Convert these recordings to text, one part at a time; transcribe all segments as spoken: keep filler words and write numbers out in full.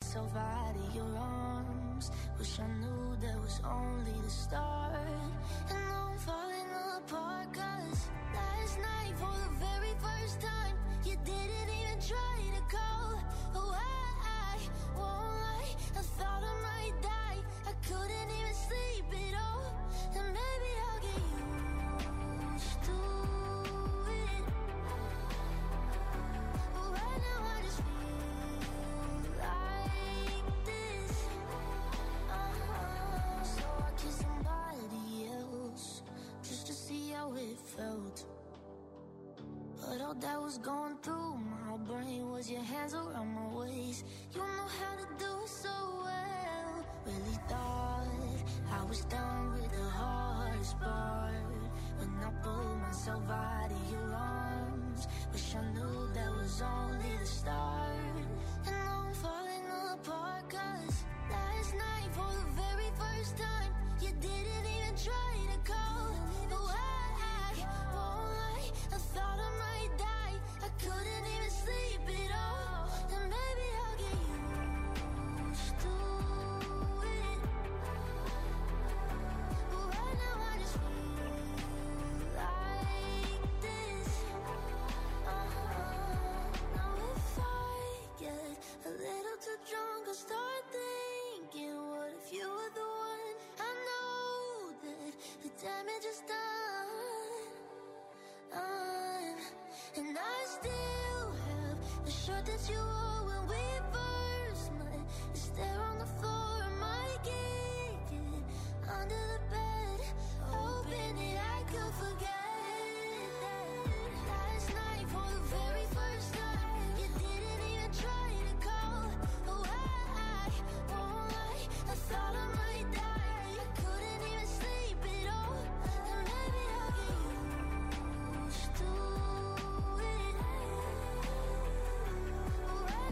myself out of your arms. Wish I knew that was only the start. And now I'm falling apart, cause last night for the very first time you didn't even try to call. Oh, I, I won't lie, I thought I might die. I couldn't even sleep at all. And maybe I'll get used to it, but right now I just feel like this. Uh-huh. So I kissed somebody else just to see how it felt. But all that was going through my brain was your hands around my waist. You know how to do it so well. Really thought I was done with the hardest part. When I pulled myself out of your arms, wish I knew that was only the start. And now I'm falling apart, cause last night for the very first time you didn't even try to call. Oh, I, I won't lie, I thought I might die. I couldn't even sleep at all. And maybe I'll get used to it, but right now I just feel like this. Uh-huh. Now if I get a little too drunk, I'll start thinking, what if you were the one? I know that the damage is done, done. And I still have the shirt that you wore when we first met. It's there on the floor of my kitchen, under the bed, hoping that I could forget that last night for the very first time you didn't even try to call. Oh, I, I won't lie, I thought I might die. I couldn't even sleep at all. And maybe I'll get used to it, but right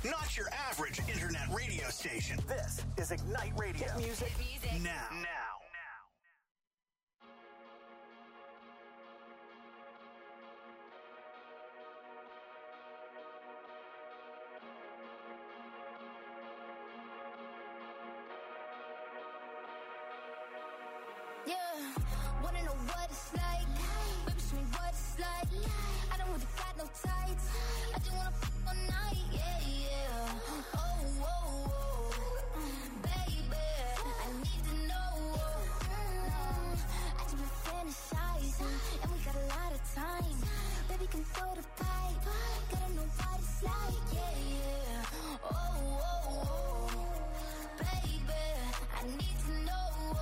not your average internet radio station. This is Ignite Radio. Hit music, Hit music. now. Now. Yeah, wanna know what it's like? Baby, show me what it's like. I don't really got no tights. I just wanna f*** all night. Yeah, yeah. Oh, oh, oh. Baby, I need to know. Mm, I just been fantasizing, and we got a lot of time. Baby, can throw the pipe. Gotta know what it's like. Yeah, yeah. Oh, oh, oh. Baby, I need to know.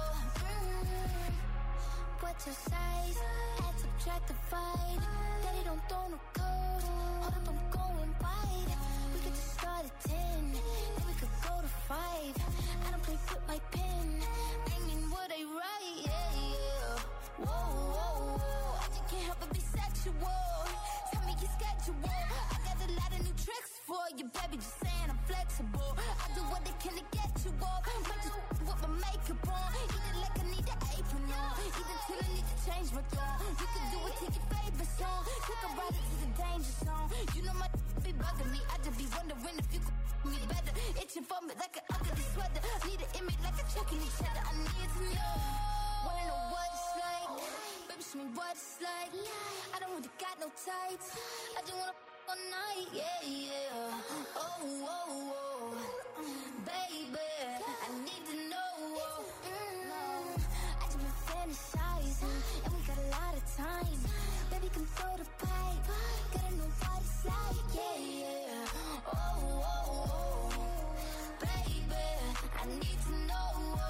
What's your size? Add, subtract, divide. Daddy don't throw no code. Hold up, I'm going wide. We could just start at ten, then we could go to five. I don't play with my pen. I mean what I write, yeah, yeah. Whoa, whoa, whoa. I just can't help but be sexual. Tell me your schedule. I got a lot of new tricks for you, baby. Just saying I'm flexible. I do what they can to get you off. Might just with my makeup on. Eat it like I need an apron on. Eat it till I need to change my thought. You can do it to your favorite song. Take a ride into the danger zone. You know my be bugging me. I just be wondering if you could me better. Itching for me like an ugly sweater. Need an image like a choking each other. I need to know. Wanna know what it's like? Baby, show me what it's like. I don't really got no tights. I just wanna f*** all night. Yeah, yeah. Oh, oh, oh. Baby, I need to know. Mm, I just been fantasizing, and we got a lot of time. Baby, can throw the pipe. Gotta know what it's like. Yeah, yeah. Oh, oh, oh. Baby, I need to know.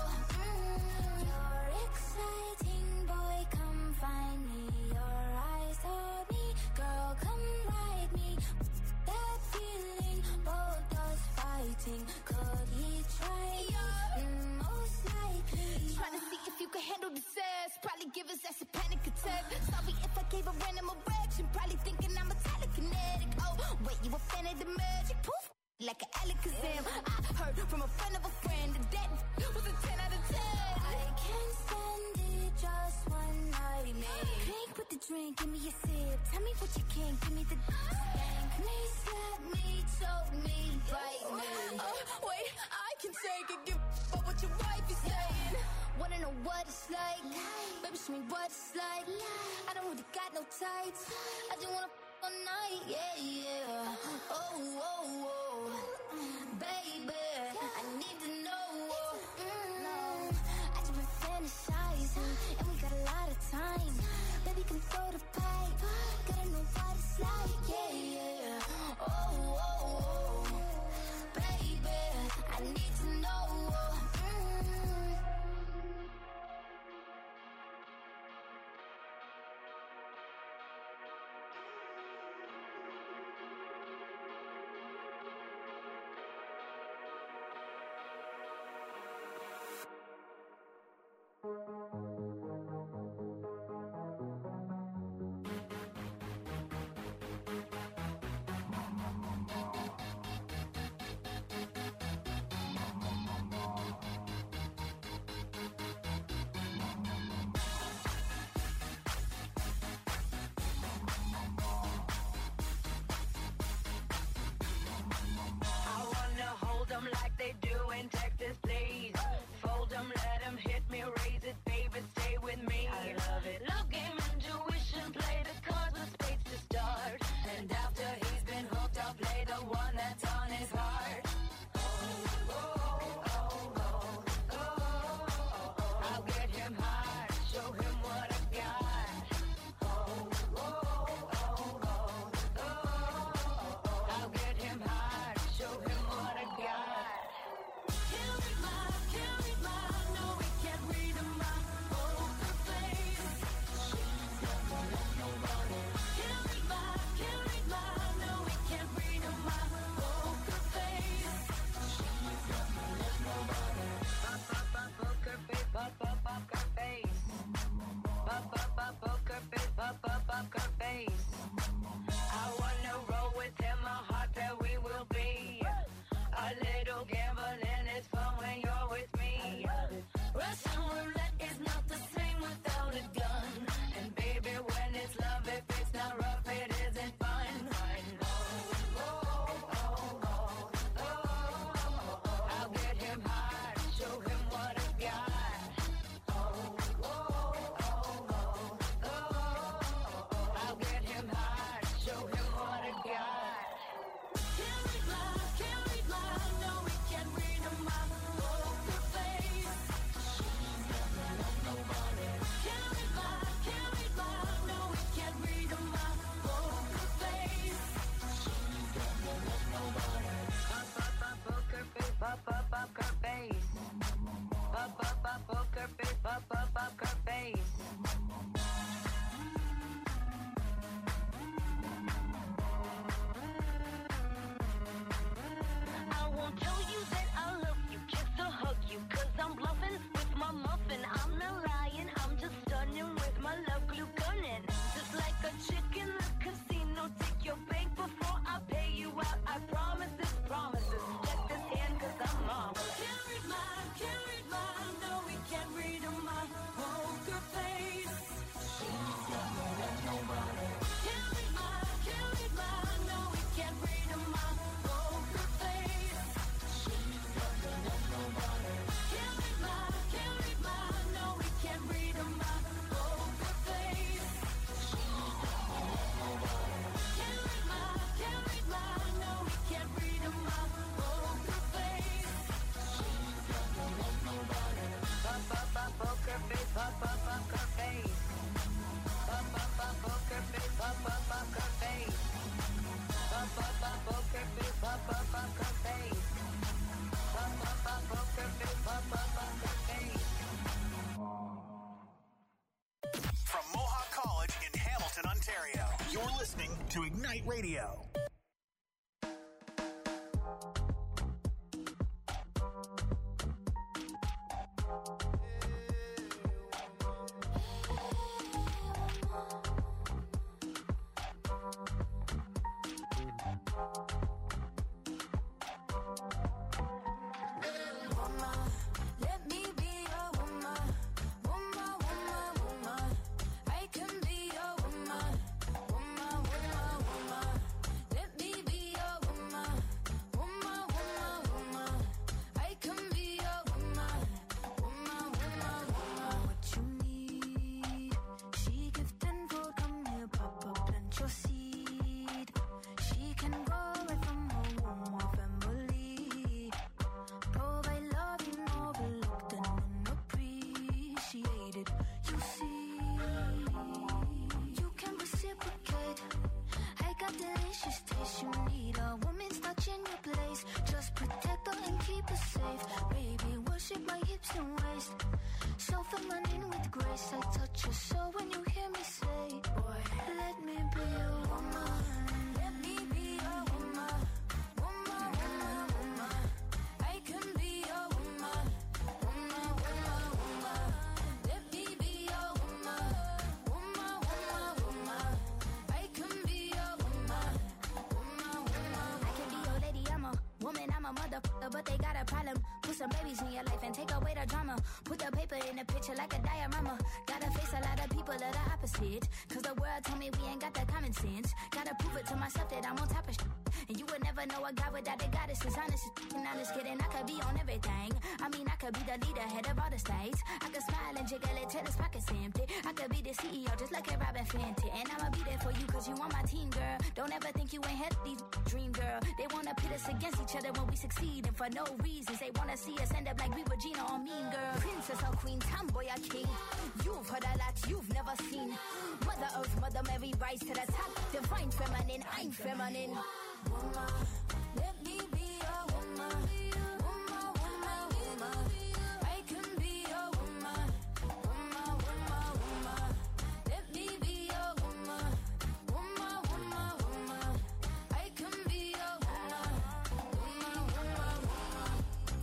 Mm, you're exciting, boy, come find me. Your eyes on me, girl, come ride me. That feeling, both us fighting. Could he try? Mm, most likely. Trying to see if you can handle the sass. Probably give us that's a panic attack. Sorry if I gave a random erection. Probably thinking I'm a telekinetic. Oh, wait, you a fan of the magic? Poof, like an Alakazam. I heard from a friend of a friend that that was a ten out of ten. I can't stand it, just one night, man. Drink with the drink, give me a sip. Tell me what you can, give me the spank me, slap me, choke me, bite me. Oh, wait, I can take it, give a what your wife is saying. Wanna know what it's like? Baby, show me what it's like. I don't really got no tights. I just wanna f*** all night, yeah, yeah. Oh, oh, oh. Baby, I need to know. Mm, I just been fantasizing, and we got a lot of time. Baby, can throw the pipe. Gotta know what it's like, yeah, yeah. Oh, oh, oh. Baby, I need to know. Mm. Like they do in Texas, please. Fold them, let them hit me, raise it, baby, stay with me. I love it. Love game, intuition, play the cards with spades to start. And after he's been hooked, I'll play the one that's on his heart. Oh, oh, oh, oh, oh, oh. I'll get him hard, show him what I got. Oh, oh, oh, oh, oh. I'll get him hard, show him what I got. Poker face. I wanna roll with him, a heart that we will be. listening to Ignite Radio. But they got a problem. Put some babies in your life and take away the drama. Put the paper in the picture like a diorama. Gotta face a lot of people that are opposite. Cause the world told me we ain't got the common sense. Gotta prove it to myself that I'm on top of shit. And you would never know a God without a goddess. Is honest and honest kidding. I could be on everything. I mean, I could be the leader, head of all the states. I could smile and jiggle it till his pockets empty. I could be the C E O just like a Robin Fenty. And I'ma be there for you cause you on my team, girl. Don't ever think you ain't had these dream, girl. They wanna pit us against each other when we succeed. And for no reasons, they wanna see us end up like we Regina or Mean Girl. Princess or queen, tomboy or king. You've heard a lot you've never seen. Mother Earth, Mother Mary, rise to the top. Divine feminine, I'm feminine. Woman, let me be a woman. Woman, woman, woman. I can be a woman. Woman, woman, woman. Let me be a woman. Woman, woman, woman. I can be a woman. Woman, woman, woman.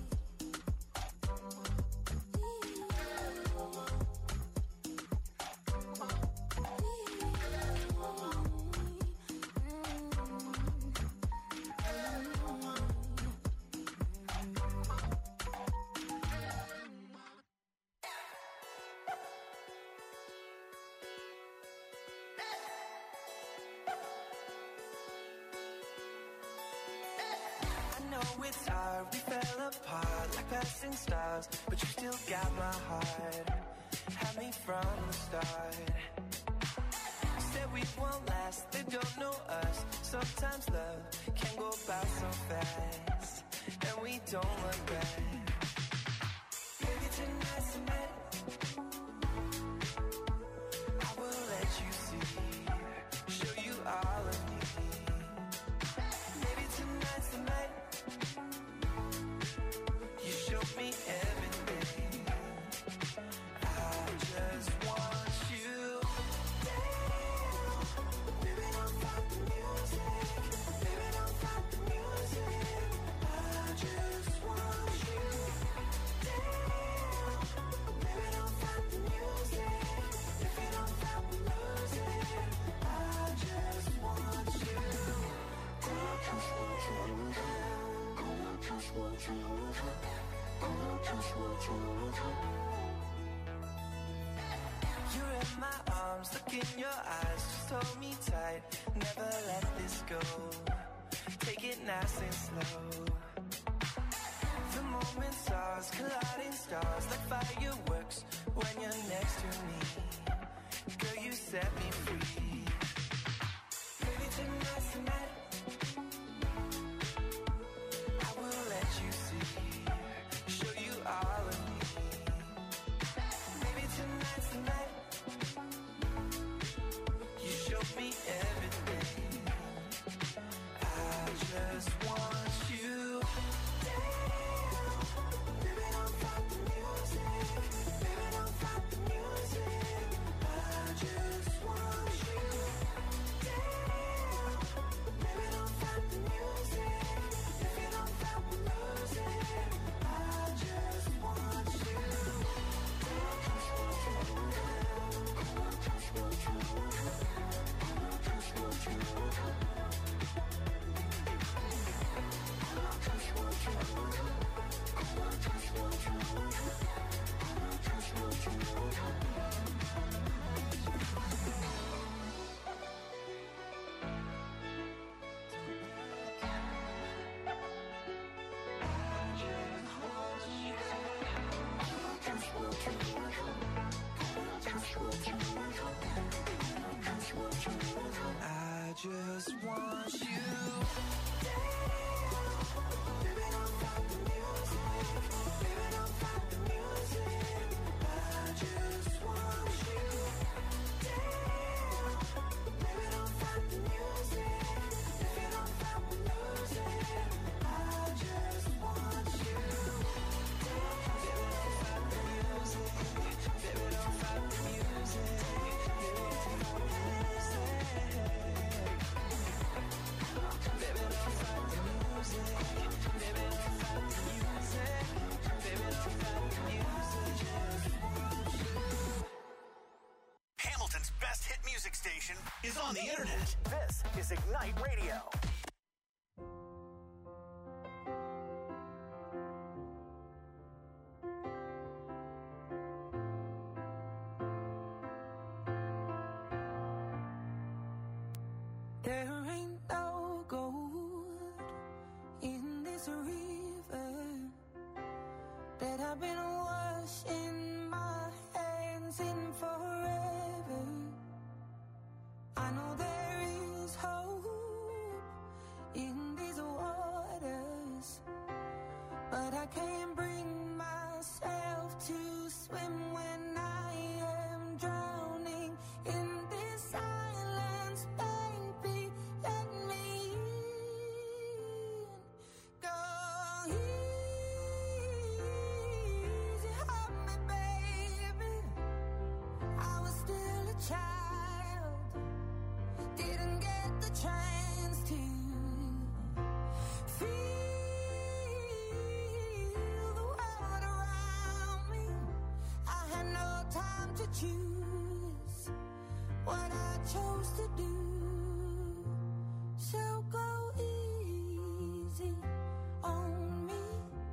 It's hard, we fell apart like passing stars, but you still got my heart. Had me from the start. You said we won't last, they don't know us. Sometimes love can go by so fast, and we don't look back. Maybe tonight's the night I will let you see, show you all of me. Maybe tonight's the night you show me everything. I just want you down. Baby, don't fight the music. Baby, don't fight the music. I just want you down. Baby, don't fight the music. If you don't fight the music, I just want you down. I just want you down. I just want you down. I just want you down. You're in my arms, look in your eyes, just hold me tight, never let this go. Take it nice and slow. The moment stars, colliding stars, like fireworks when you're next to me. Girl, you set me free. Maybe tonight's the night I will let you see, show you all of me. Maybe tonight's the night you show me everything. I just want you down. Baby, don't fight the music. Baby, don't fight the music. I just want you just want you. Damn, baby, don't stop the music. Baby, don't stop the music. I just want you. Damn, baby, don't stop the music. Baby, don't stop the music. I just want you. Baby, don't stop the music. Baby, don't stop the music. Hamilton's best hit music station is on the internet. This is Ignite Radio. There ain't no gold in this river that I've been washing my hands in forever. I know there is hope in these waters, but I can't bring myself to swim when I am drowning in this silence. Baby, let me in. Go easy on me, baby. I was still a child, didn't get the chance to feel the world around me. I had no time to choose what I chose to do. So go easy on me.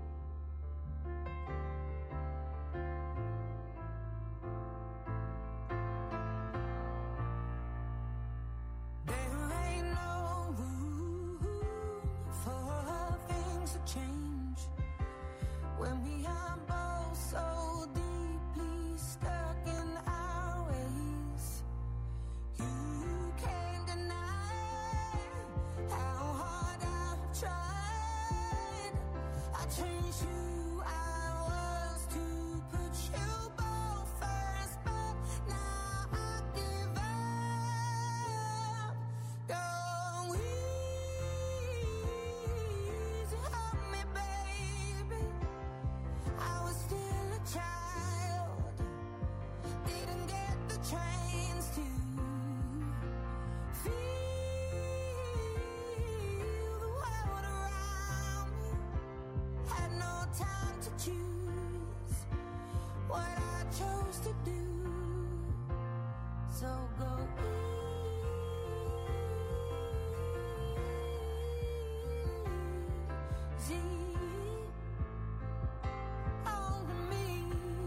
There ain't no room for things to change when we are both so deeply stuck in our ways. You can't deny how hard I've tried. I changed who I was to put you both first, but now I give up. Go easy on me, baby. I was still a child, didn't get the chance to feel the world around me. Had no time to choose what I chose to do. So go easy on me.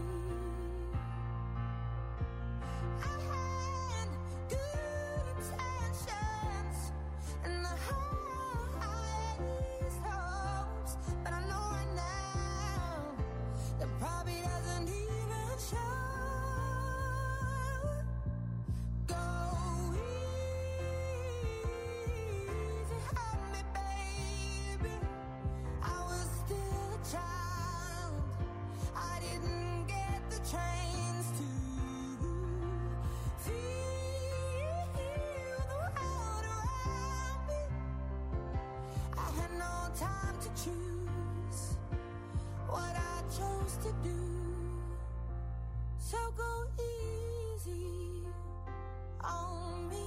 I had good intentions and the highest hopes, but I know right now that probably doesn't even show. Go easy on me, baby. I was still a child, I didn't get the chance to feel the world around me. I had no time to choose what I chose to do. So go easy on me.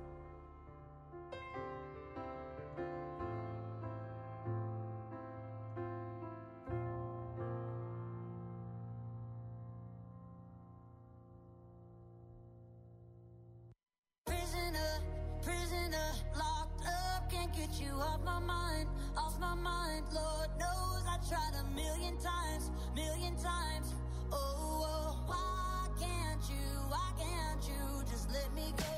Prisoner, prisoner, locked up, can't get you off my mind, off my mind. Lord knows I tried a million times, million times. Oh, oh, why can't you, why can't you just let me go?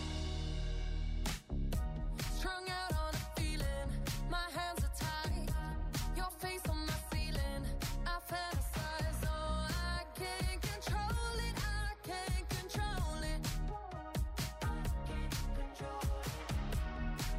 Strung out on a feeling, my hands are tied, your face on my ceiling, I fantasize, oh, I can't control it, I can't control it. I can't control it.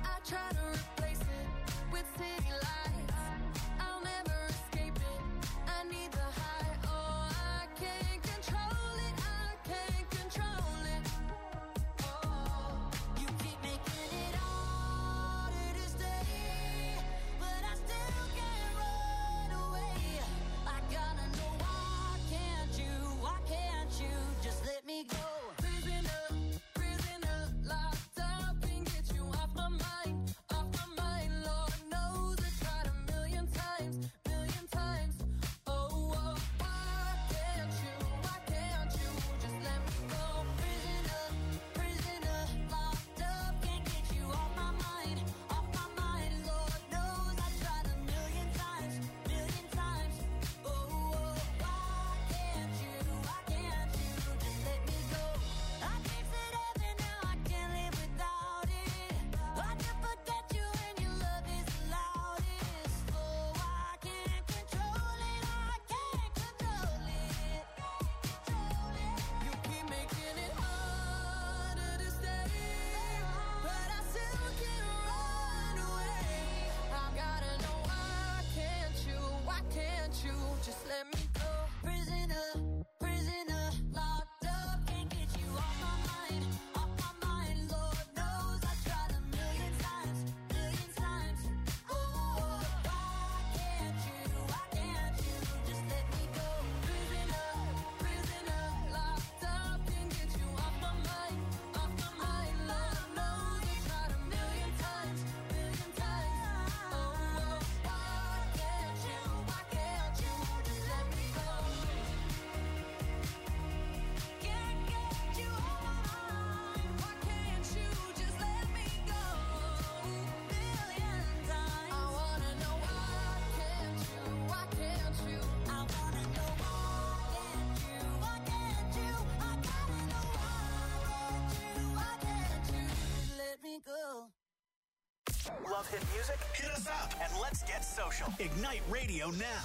Love hit music? Hit us up and let's get social. Ignite Radio now.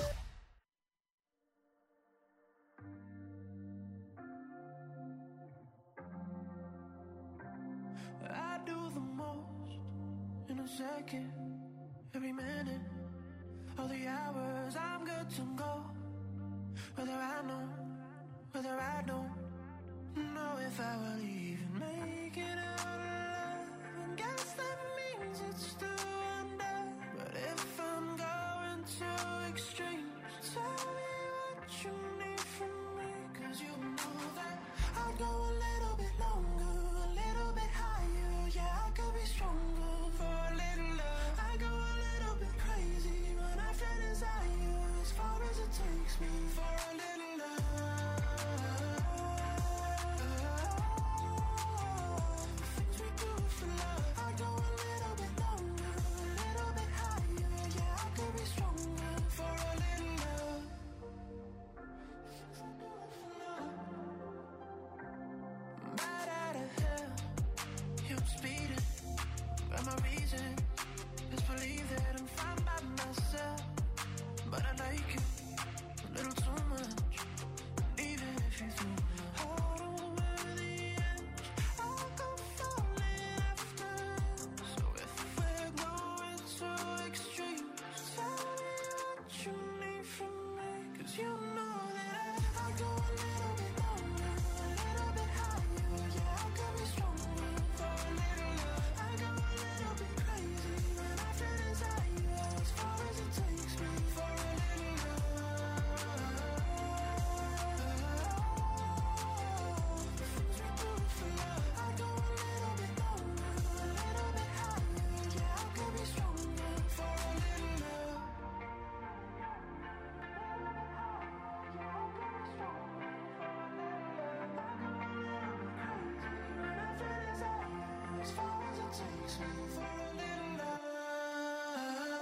I do the most in a second, every minute, all the hours I'm good to go. Whether I know, whether I don't know if I will even make it out alive. And guess that means it's still under. But if I'm going to extremes, tell me what you need from me. Cause you know that I'd go a little bit longer, a little bit higher. Yeah, I could be stronger for a little love. I go a little bit crazy when I feel desire, as far as it takes me for a little love. Things we do for love. I go a little bit longer, a little bit higher. Yeah, I could be stronger for a little love. Things we do for love. Bad out of hell, you're speeding. But my reason is believe that I'm fine by myself. But I like you a little too much. And even if you threw my heart over the edge, I'll go falling after. So if we're going to extremes, tell me what you need from me. Cause you know that I go a little bit longer, a little bit higher. Yeah, I could be stronger for a little love. I go a little bit crazy when I feel desire, as far as it takes me for a little love. Things we do for love. I go a little bit longer, a little bit higher. Yeah, I could be stronger for a little love. As far as it takes me for a little love.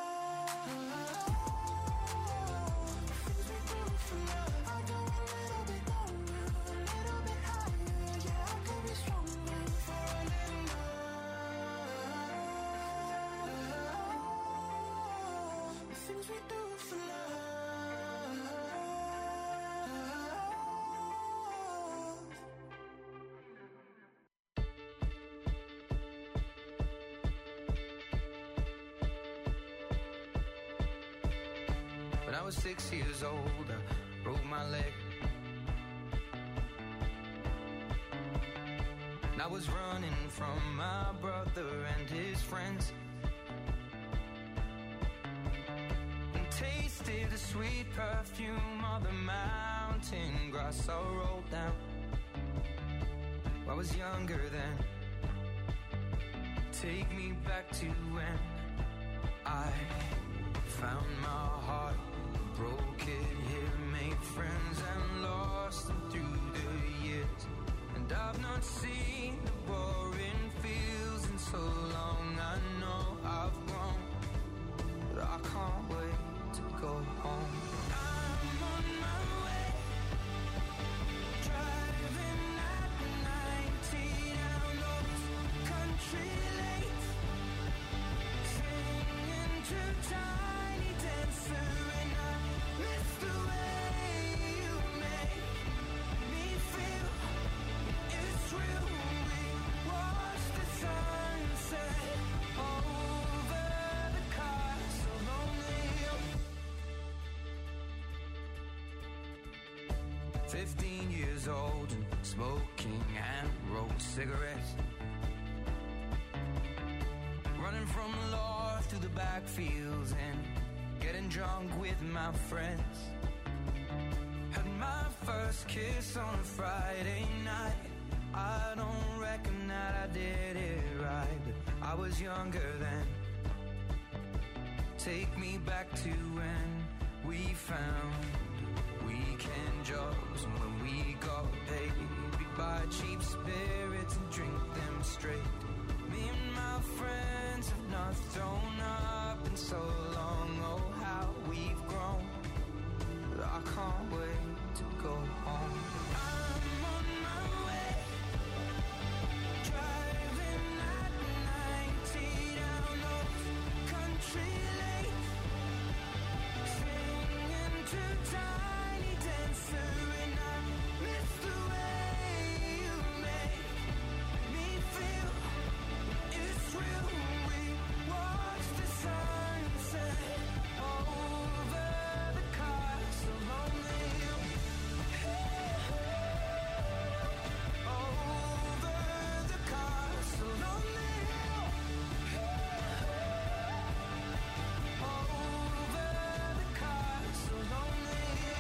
Things we do for love. I go a little bit longer, a little bit higher. Yeah, I could be stronger for a little love. Things we do for love. When I was six years old, I broke my leg. And I was running from my brother and his friends, and tasted the sweet perfume of the mountain grass I rolled down. I was younger then. Take me back to when I found my heart, broke it here, made friends and lost them through the years. And I've not seen the boring fields in so long. I know I've grown, but I can't wait to go home. I'm on my way, driving at ninety down those country lanes, singing to Tiny Dancer, and I miss the way you make me feel. It's real. We watch the sunset over the castle lonely. Fifteen years old and smoking and rolled cigarettes, running from the law through the backfields and getting drunk with my friends. Had my first kiss on a Friday night. I don't reckon that I did it right, but I was younger then. Take me back to when we found weekend jobs, and when we got paid, we'd buy cheap spirits and drink them straight. Me and my friends have not thrown up in so long. Oh, how we've grown, but I can't wait to go home. I'm on my way, driving at ninety down tiny dancer, and I miss the way you make me feel. It's real. We watch the sunset over the castle on the hill. Over the castle on the hill. Over the castle on the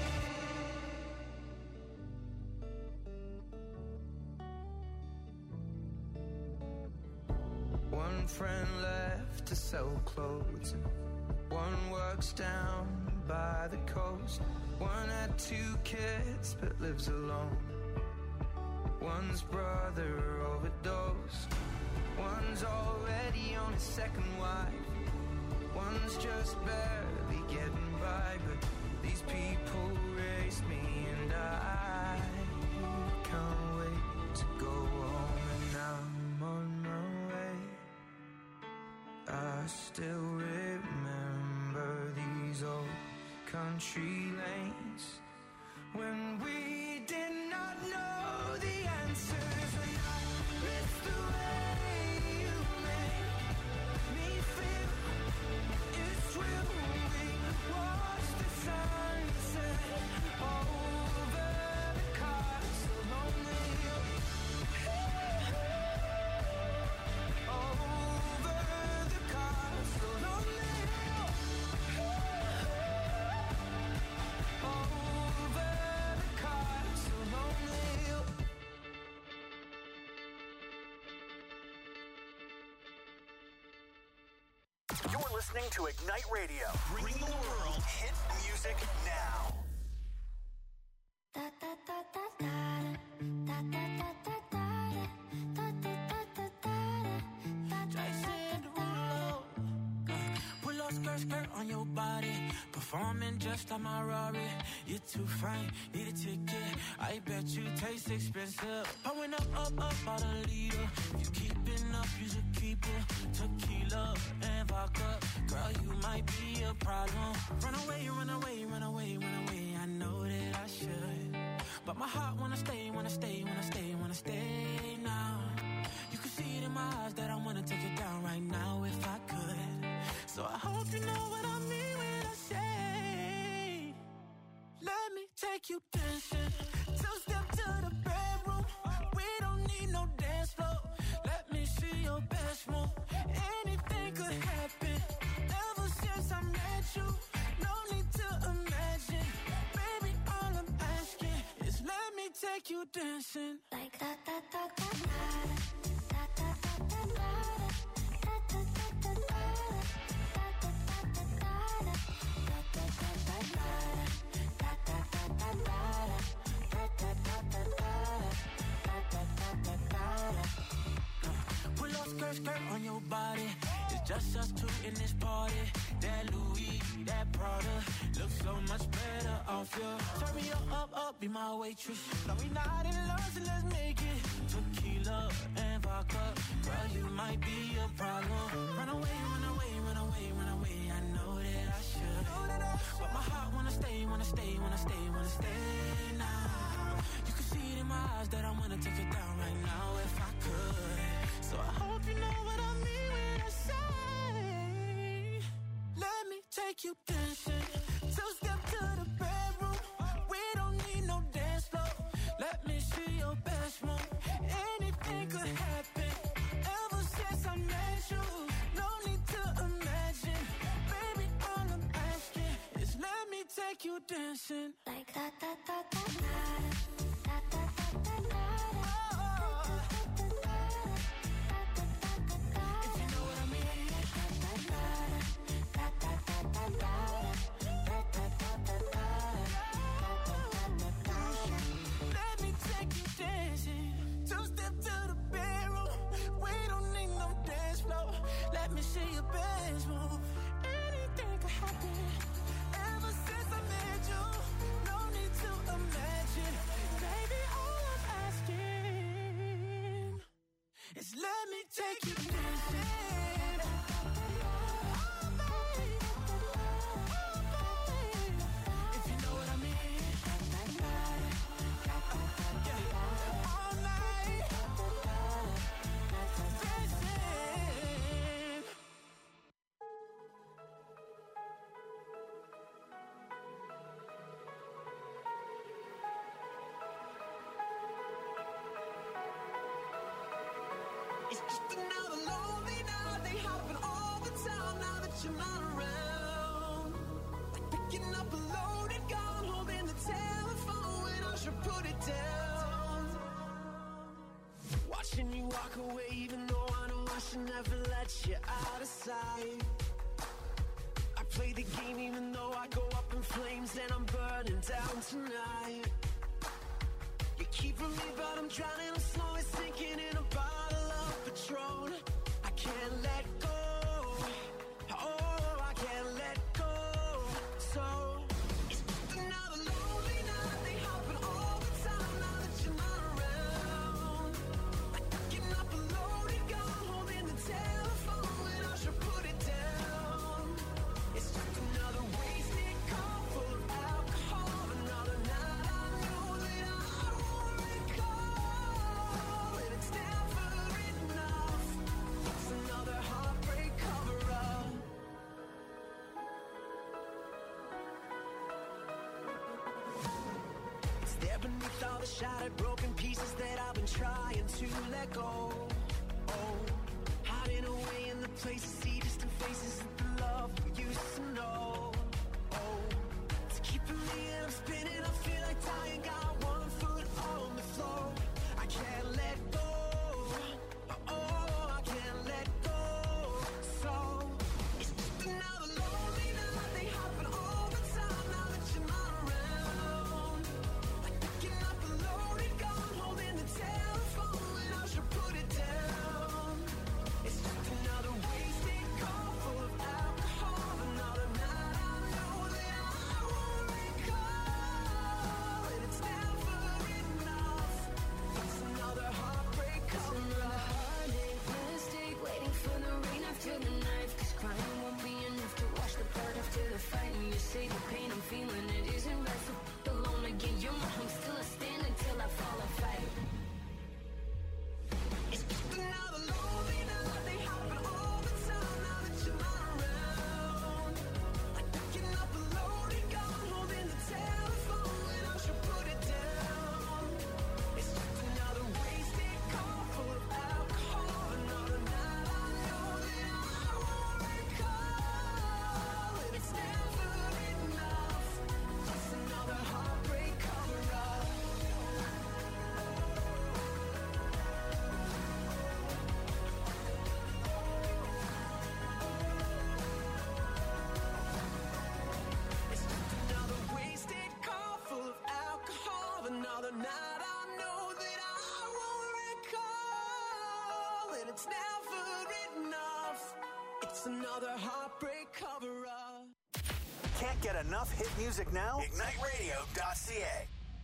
hill. One friend left to sell clothes, and one works down by the coast. One had two kids but lives alone. One's brother overdosed. One's already on his second wife. One's just barely getting by. But these people raised me, and I can't wait to go home. And I'm on my way. I still remember these old country lanes when we did not know the answers. And I miss the way you make me feel. It's real. We watch the sunset over the castle on the hill. Over the castle on the hill. Over the castle on the hill. You're listening to Ignite Radio, bringing the world hit music now. Da da da da da da da da da da da da da da da. Jason Derulo. Pull up skirt, skirt on your body. Performing just like my Rari. You're too fine, need a ticket. I bet you taste expensive. Pouring up, up, up, out a leader. If you keeping up, you should keep it. Tequila and vodka. Girl, you might be a problem. Run away, run away, run away, run away. I know that I should. But my heart wanna stay, wanna stay, wanna stay, wanna stay now. You can see it in my eyes that I wanna take it down right now if I could. So I hope you know what I mean when I say, let me take you dancing. Two step to the bedroom. We don't need no dance floor. Let me see your best move. Anything could happen. Ever since I met you, no need to imagine. Baby, all I'm asking is let me take you dancing. Like da da da da da da da da da da da da da Pull up skirt, skirt on your body. It's just us two in this party. That Louis, that Prada looks so much better off you. Turn me up, up, up, be my waitress. No, we not in love, so let's make it. Tequila and vodka. Girl, you might be a problem. Run away, run away, run away, run away. I know that I should. But my heart wanna stay, wanna stay, wanna stay, wanna stay now. You can see it in my eyes that I wanna take it down right now if I could. So I hope you know what I mean when I say, let me take you dancing. Two step to the bedroom. We don't need no dance floor. Let me see your best move. Anything could happen. Ever since I met you, no need to imagine. Baby, all I'm asking is let me take you dancing. like da da da da da da da da da da. If you know what I mean. Let me take you dancing. Two step to the bedroom. We don't need no dance floor. Let me see your best move. Anything could happen. Ever since I met you, no need to imagine. Baby, all I'm asking is let me take you dancing. Oh, baby. Oh, baby. If you know what I mean. Just another lonely night. They happen all the time now that you're not around. Like picking up a loaded gun, holding the telephone when I should put it down. Watching you walk away, even though I know I should never let you out of sight. I play the game even though I go up in flames and I'm burning down tonight. You're keeping me but I'm drowning, I'm slowly sinking in a bottle of Patron. I can't let go, oh I can't let go. So it's just another lonely night. They happen all the time now that you're not around. Like picking up a loaded gun, holding the telephone when I should put it down. It's just another wasted cup full of alcohol. Another night I know that I won't recall. And it's never enough. It's another heartbreak cover-up. It's there beneath all the shattered, broken pieces that I've been trying to let go. Oh, hiding away in the places, see distant faces of the love we used to know. Oh, it's keeping me and I'm spinning. I feel like dying, got one foot on the floor. I can't let go. Oh, I can't let go. So it's just another lonely night. They happen all the time now that you're not around. Like picking up a loaded gun, holding the telephone when I should put it down. It's just another wasted cup full of alcohol. Another night I know that I won't recall. And it's never enough. It's another heartbreak cover-up. Heartache, mistake, waiting for the rain after the knife. Cause crying won't be enough to wash the blood after the fight. And you say the pain I'm feeling, it isn't right. So f- alone again, you're my home, still a stand until I fall or fight. It's just another lonely night. They happen all the time now that you're not around. Like picking up a loaded gun, holding the telephone when I should put it down. It's just another wasted cup full of alcohol. Another night I know that I won't recall. And it's never enough. It's another heartbreak cover-up. It's just another wasted cup full of alcohol. Another night I know that I won't recall. And it's never enough. It's another heartbreak cover-up. Can't get enough hit music now? Ignite radio dot c a.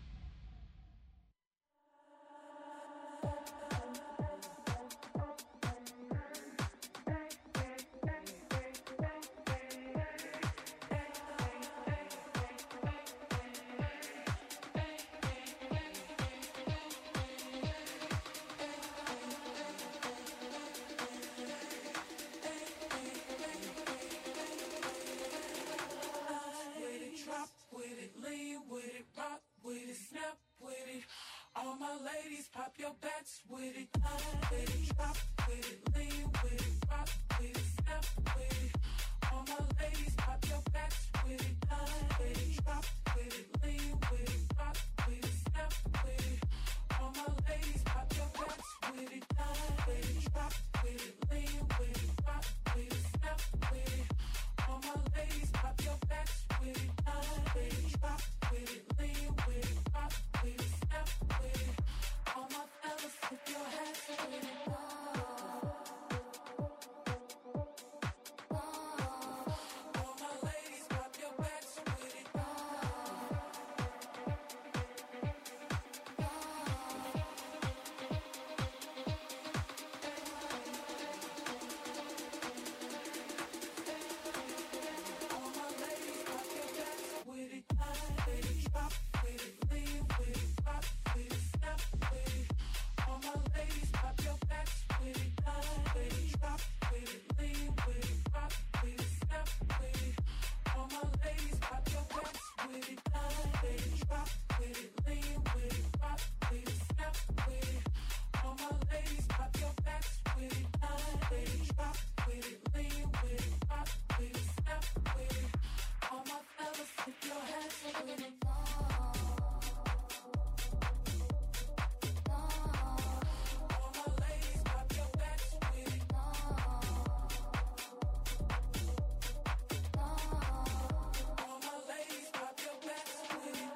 With it, drop with it, lean with it, rock with it, snap with it. All my ladies, pop your backs with it. With it, drop with it, lean with it, rock with it, snap with it. All my ladies, pop your backs with it. With it, drop with it, lean with it, rock with it, snap with it. All my ladies, pop your backs with it. With it, drop with it, lean with it, rock with it, snap with it. All my ladies, pop your backs with it. With it, drop with it, lean with it, rock with it, snap with it. All my fellas, put your with it, lean with it, rock with it, snap with it. All my fellas, if your hands with it. All my ladies, pop your backs with it. All my ladies, pop your backs with it.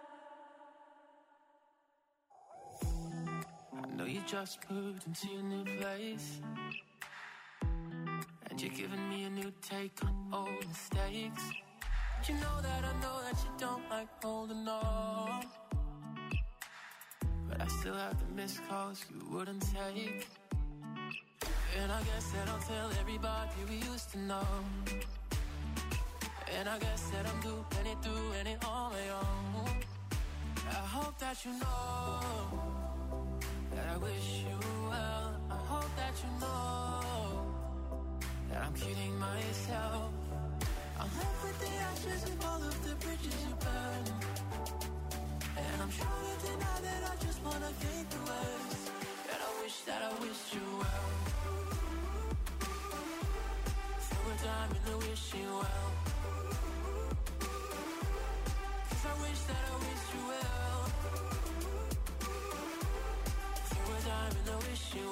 I know you just moved into your new place, and you're giving me a new take on old mistakes. You know that I know that you don't like holding on, but I still have the missed calls you wouldn't take. And I guess that I'll tell everybody we used to know. And I guess that I'm doing it, doing it on my own. I hope that you know that I wish you well. I hope that you know that I'm kidding myself. I'm left with the ashes of all of the bridges you burned, and I'm trying to deny that I just wanna think the worst. And I wish that I wished you well. Throw a dime in the wishing well, 'cause I wish that I wished you well. Throw a dime in the wishing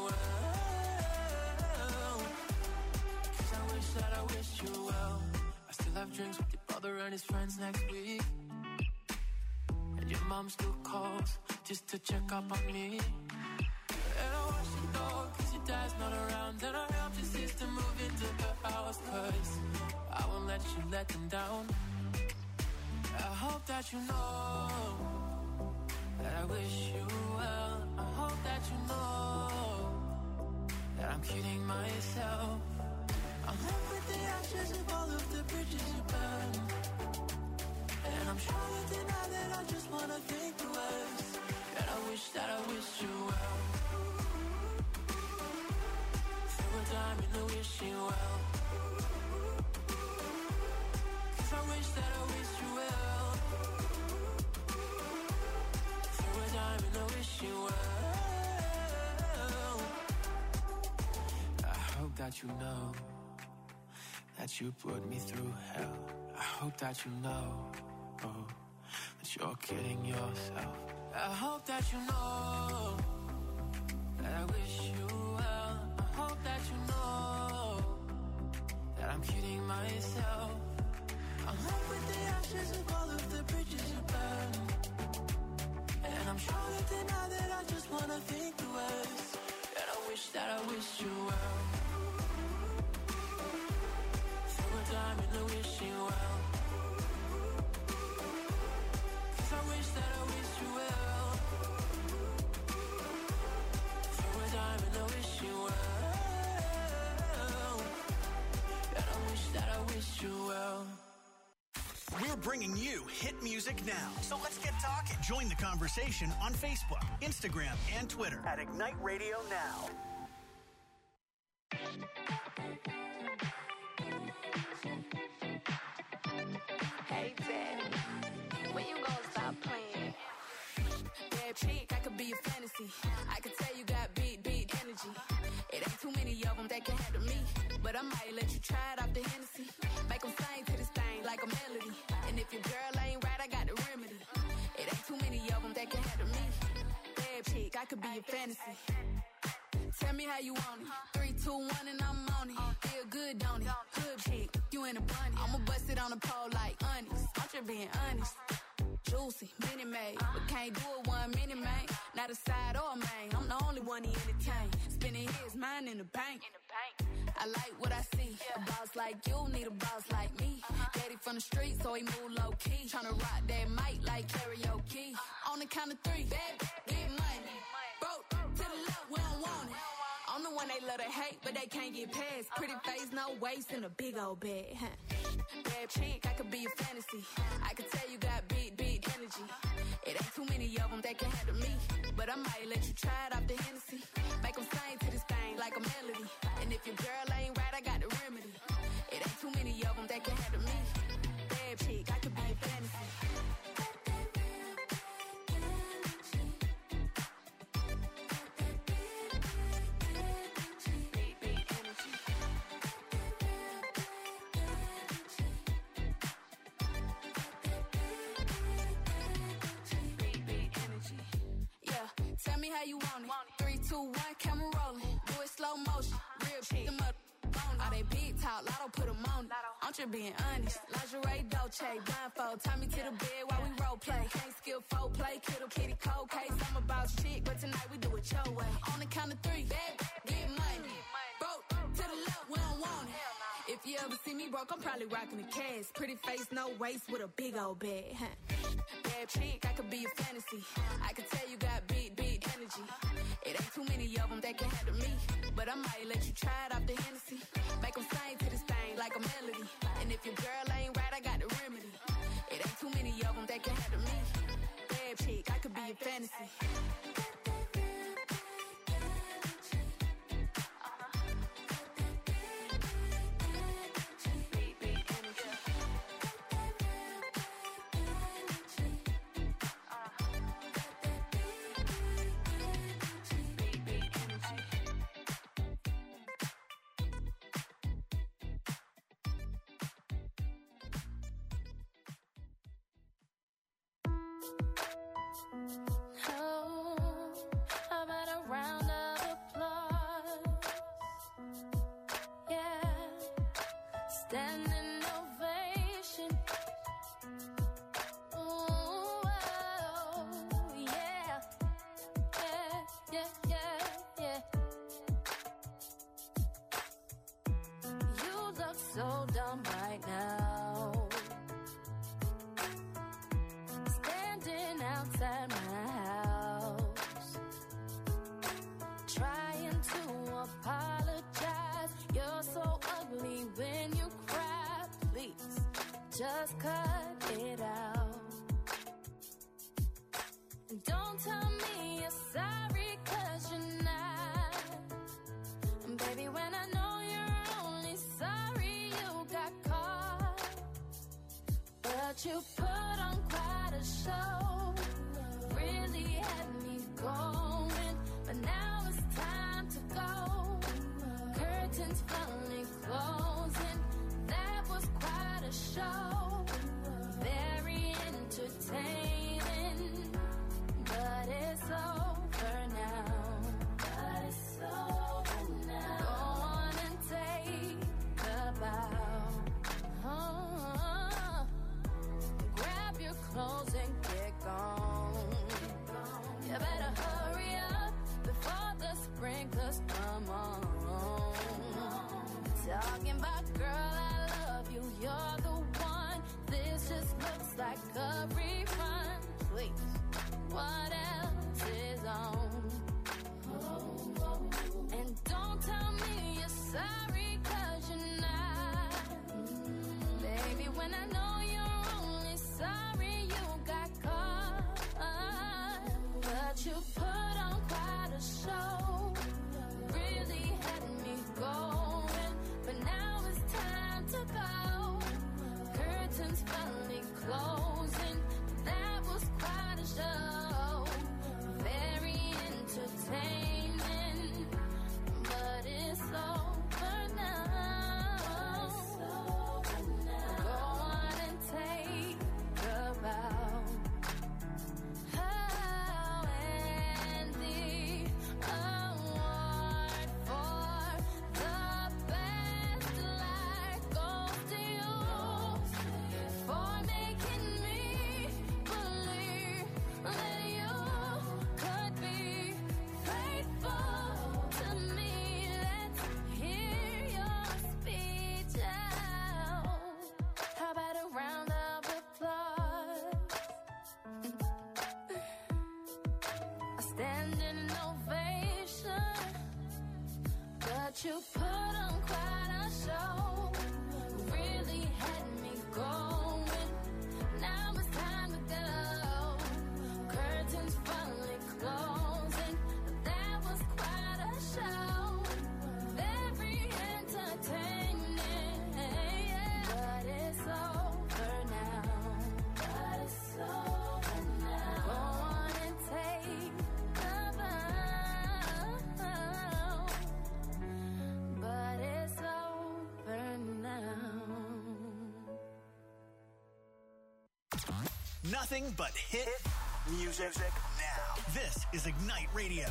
well, 'cause I wish that I wished you well. Still have drinks with your brother and his friends next week, and your mom still calls just to check up on me. And I watch you go, 'cause your dad's not around, and I helped your sister move into the house, 'cause I won't let you let them down. I hope that you know that I wish you well. I hope that you know that I'm kidding myself. I'm left with the ashes of all of the bridges you burned, and I'm trying to deny that I just wanna think the worst. And I wish that I wished you well. Throw a dime in the wishing well, 'cause I wish that I wished you well. Throw a dime in the wishing well. I hope that you know that you put me through hell. I hope that you know, oh, that you're kidding yourself. I hope that you know that I wish you well. I hope that you know that I'm kidding myself. I'm left with the ashes of all of the bridges you burned, and I'm trying to deny that I just wanna think the worst. And I wish that I wished you well. Time in the wishing well, 'cause I wish that I wished you well. Throw a dime in the wishing well, and I wish that I wished you well. We're bringing you hit music now. So let's get talking. Join the conversation on Facebook, Instagram, and Twitter at Ignite Radio Now. Hey, Daddy, when you gonna stop playing? Bad chick, I could be a fantasy. I could tell you got big, big energy. It ain't too many of them that can handle me, but I might let you try it off the Hennessy. Make them sing to this thing like a melody. And if your girl ain't right, I got the remedy. It ain't too many of them that can handle me. Bad chick, I could be a fantasy. Tell me how you want it. Three, two, one, and I'm on it. Feel good, don't it? Hood chick, you in a bunny. I'ma bust it on the pole like honest. I'm just being honest. Juicy, mini made, but can't do it one minute, man. Not a side or a main. I'm the only one he entertain. Spinning his mind in the bank. I like what I see. A boss like you need a boss like me. Daddy from the street, so he move low key. Tryna rock that mic like karaoke. On the count of three, baby, get money. Broke to the left, we don't want it. I'm the one they love to hate, but they can't get past. Pretty face, no waist, and a big old bag. Bad chick, I could be a fantasy. I could tell you got big, big energy. It ain't too many of them that can handle me, but I might let you try it off the Hennessy. Make them sing to this thing like a melody. And if your girl ain't right, I got the remedy. It ain't too many of them that can handle me. Bad chick, I could be a fantasy. how you want it. Three, two, one, camera rolling. Do it slow motion. Real shit. Them up. All they big talk, Lotto put them on it. I'm just being honest. Lingerie, Dolce, blindfold. Tie me to the bed while we role play. Can't skill folk play, kittle kitty cold case. I'm about shit, but tonight we do it your way. On the count of three, bad, get money. Broke to the left, we don't want it. If you ever see me broke, I'm probably rocking the cash. Pretty face, no waist, with a big old bag. Huh? Bad chick, I could be a fantasy. I could tell you got big, big energy. It ain't too many of them that can handle me. But I might let you try it off the Hennessy. Make them sing to this thing like a melody. And if your girl ain't right, I got the remedy. It ain't too many of them that can handle me. Bad chick, I could be a fantasy. So dumb right now, standing outside my house, trying to apologize. You're so ugly when you cry. Please, just cut it out. And don't tell me you're sorry, 'cause you're not. And baby, when I know you're only sorry but you put on quite a show, really had me going, but now it's time to go. Curtains finally closing, that was quite a show. Very entertaining, but it's over now. But it's over now. Go on and take a bow. Oh. Clothes and get gone. You better hurry up before the sprinklers come on. Talking about, girl, I love you, you're the one. This just looks like a rerun. Please, what else is on? And don't tell me you're sorry, 'cause you're not. Baby, when I know you're only sorry, but you put on quite a show, really had me going, but now it's time to go. Curtains finally closing, that was quite a show. Very entertaining, but it's over now. Go on and take a bow. You put on quite a show, really had me going. Now it's time to go. Curtains finally closing, that was quite a show. Very entertaining, but it's over now. But it's over now. Go on and take a bow. But it's over now. Nothing but hit music now. This is Ignite Radio.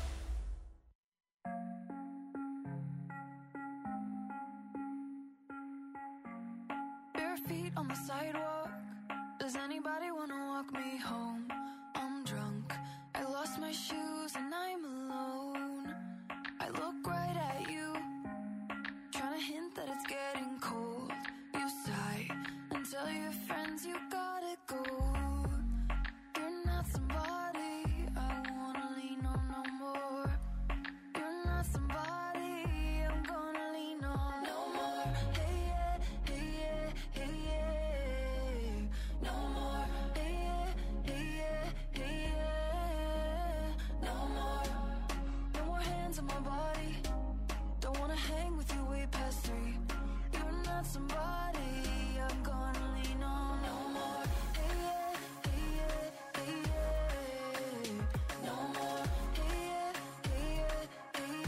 Bare feet on the sidewalk. Does anybody want to walk me home? I'm drunk. I lost my shoes and I'm alone. I look right at you, trying to hint that it's getting cold. You sigh and tell your friends you gotta go. You're not somebody I wanna lean on no more. You're not somebody I'm gonna lean on no more. Hey yeah, hey yeah, hey yeah. No more. Hey yeah, hey yeah, hey yeah. No more. No more hands on my body. Don't wanna hang with you way past three. You're not somebody I'm gonna lean on no more. Hey yeah, hey yeah, hey yeah. No more. Hey yeah, hey yeah, hey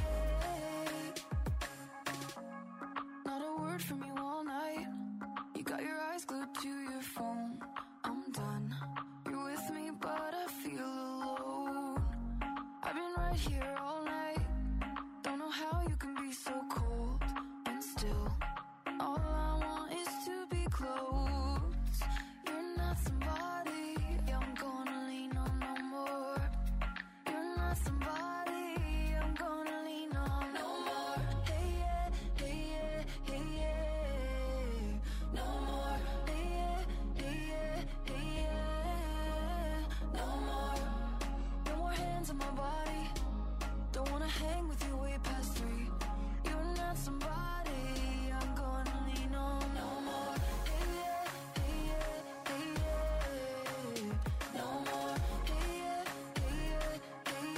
yeah. Not a word from you all night. You got your eyes glued to your phone. I'm done. You're with me, but I feel alone. I've been right here all night. Don't know how you can be so cold and still. All I want is to be close. You're not somebody I'm gonna lean on no more. You're not somebody I'm gonna lean on no more. Hey yeah, hey yeah, hey yeah. No more. Hey yeah, hey yeah, hey yeah. No more. No more hands on my body. Don't wanna hang with you way past three. You're not somebody I'm gonna lean on no more. Hey yeah, hey yeah, hey yeah. No more. Hey yeah, hey yeah, hey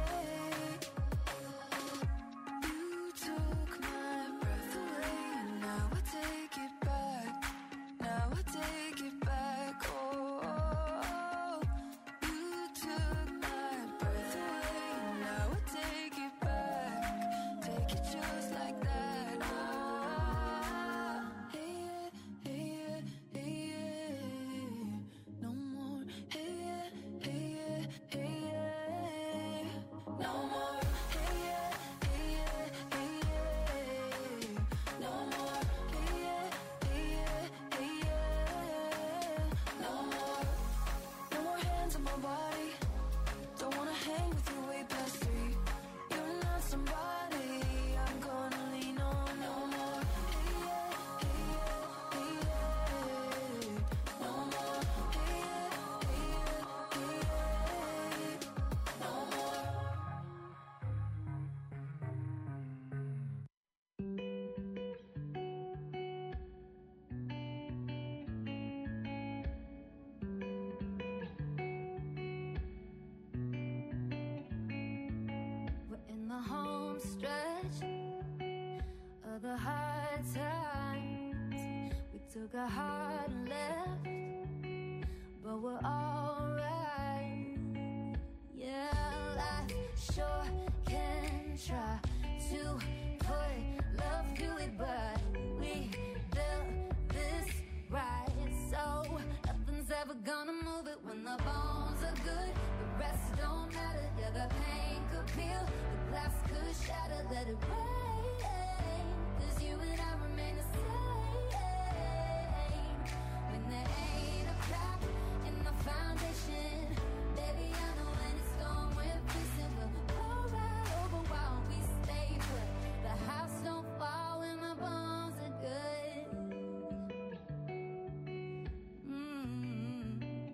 yeah. You took my breath away and now I take it back. Now I take it back. Oh, you took my breath away and now I take it back. Take it just like that. Ah, hey yeah, hey yeah, hey yeah. No more. Hey yeah, hey yeah, hey yeah. No more. Hey yeah, hey yeah, hey yeah. No more. Hey yeah, hey yeah, hey yeah. No more. No more hands on my body. Don't wanna hang with you way past three. You're not somebody I'm gonna lean on no more. Hey yeah, hey yeah, hey yeah. No more. Hey yeah, hey yeah, hey yeah. No more. We're in the home stretch of the hard times. We took a hard left, but we're alright. Yeah, life sure can try to put love to it, but we built this right. So nothing's ever gonna move it when the bones are good. The rest don't matter. Yeah, the pain could peel, the glass could shatter. Let it rain, 'cause you and I remain the same. When there ain't a crack in the foundation, baby, I know when it's gone, we're facing. We'll roll right over while we stay put. The house don't fall when the bones are good. Mm.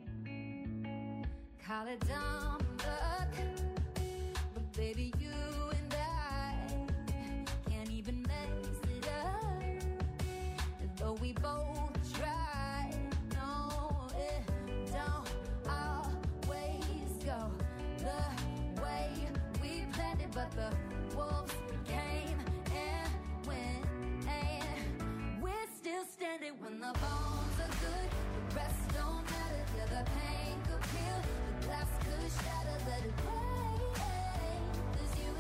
Call it dumb luck, but baby, you and I can't even mess it up. Though we both try, no, it don't always go the way we planned it, but the wolves came and went, and we're still standing when the bones are good. The rest don't matter. Yeah, the pain could peel, the glass could shatter. Let it rain, 'cause you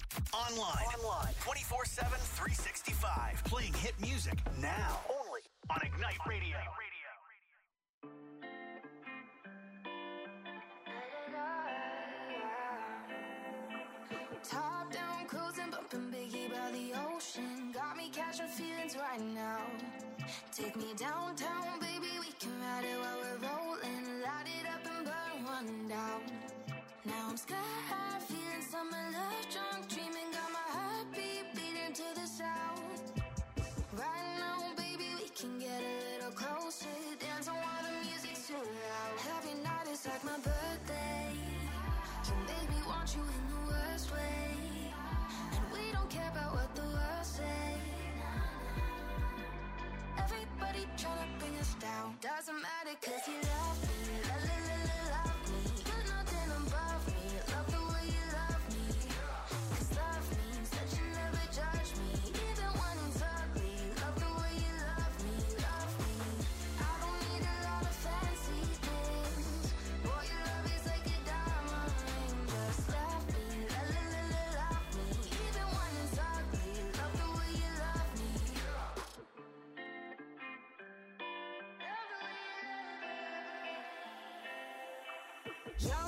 Online. Online. twenty-four seven, three sixty-five. Playing hit music now. Only on Ignite Radio. Top down, cruising, bumping Biggie by the ocean. Got me catching feelings right now. Take me downtown, baby, we can ride it while we're rolling. Light it up and burn one down. Now I'm sky high, feeling summer love drunk, dreaming, got my heartbeat beating to the sound. Right now, baby, we can get a little closer, dancing while the music's too loud. Every night is like my birthday. You make me want you in the worst way, and we don't care about what the world say. Everybody tryna bring us down. Doesn't matter, cause you love me. La la la la, love me. You're nothing above me. Love the way you love me. Cause love means that you never judge me, even when it's ugly. Love the way you love me, love me. I don't need a lot of fancy things. Boy, your love is like a diamond ring. Just love me. La la la la, love me. Even when it's ugly. Love the way you love me. Young